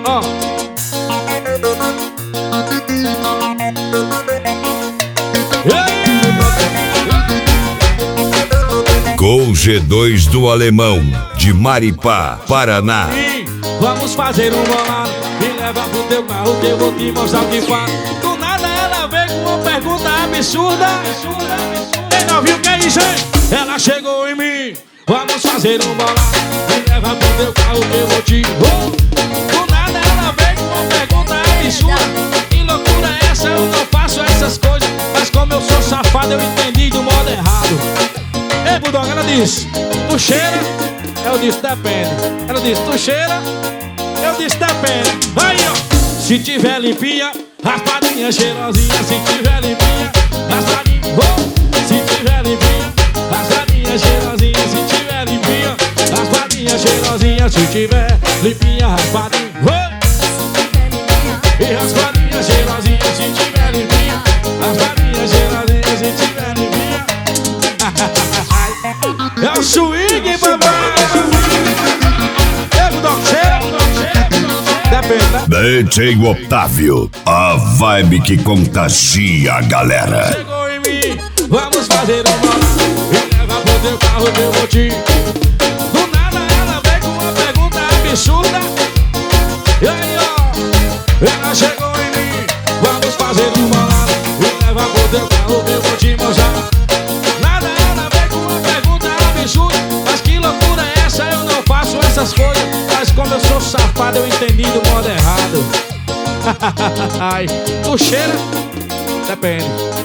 Ó. Gol G2 do Alemão, de Maripá, Paraná. Vamos fazer um bolado e leva pro teu carro que eu vou te mostrar o que faz. Do nada ela veio com uma pergunta absurda. Ei, não viu o que é isso, hein? Ela chegou em mim. Vamos fazer um bolado e leva pro teu carro que eu vou te... Do nada ela veio com uma pergunta absurda. Que loucura é essa? Eu não faço essas coisas. Mas como eu sou safado, eu entendi do modo errado. Ei, Bulldog, ela disse, tu cheira? Eu disse, depende. Ela disse, tu cheira? Eu disse, depende. Aí, ó. Se tiver limpinha, raspadinha, cheirosinha. Se tiver limpinha, raspadinha. Se tiver limpinha, raspadinha, cheirosinha. Se tiver limpinha, raspadinha, cheirosinha. Se tiver limpinha, raspadinha. E raspadinha, cheirosinha. Se tiver limpinha, raspadinha, cheirosinha. Se tiver limpinha. É o swing, papai. É o Bulldog, cheira. Depende, né? DJ Otávio, a vibe que contagia a galera. Chegou em mim, vamos fazer um bolado e leva pro teu carro que eu vou te... Do nada ela veio com uma pergunta absurda. E aí, ó, ela chegou em mim. Vamos fazer um bolado e leva pro teu carro que eu vou te mostrar. Nada ela veio com uma pergunta absurda. Mas que loucura é essa? Eu não faço essas coisas. Mas como eu sou safado, eu entendi do modo errado. Ai, tu cheira? Depende.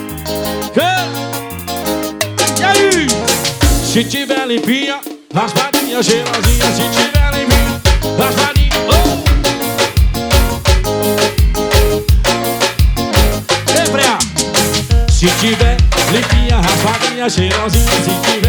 E aí? Se tiver limpinha, raspadinha, cheirosinha. Se tiver limpinha, raspadinha. Ei, Freia. Se tiver limpinha, raspadinha, cheirosinha. Se tiver